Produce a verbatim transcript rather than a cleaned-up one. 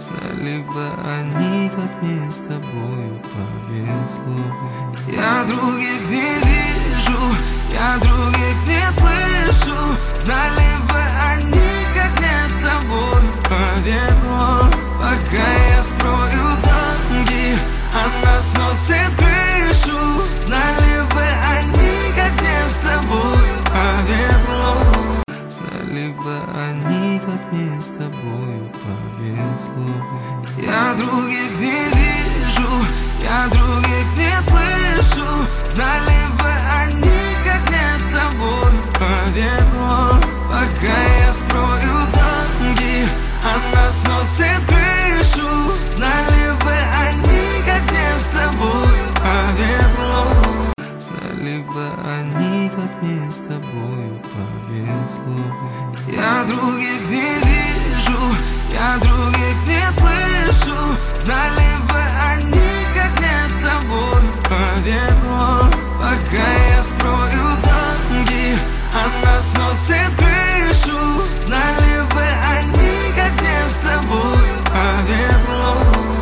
Знали бы они, как мне с тобою повезло. Я других не вижу, я других не слышу. Знали бы они, как мне с тобою повезло. Пока я строю замки, она сносит крышу. Знали бы они, как мне с тобою повезло. Знали бы они, как мне с тобою повезло. Я других не вижу, я других не слышу. Знали бы они, как мне с тобою повезло. Пока я строю замки, она сносит крышу. Знали бы они, как мне с тобою повезло. Знали бы они, как мне с тобою повезло. Я других не вижу, я других не слышу. Знали бы они, как мне с тобою повезло. Пока я строю замки, она сносит крышу.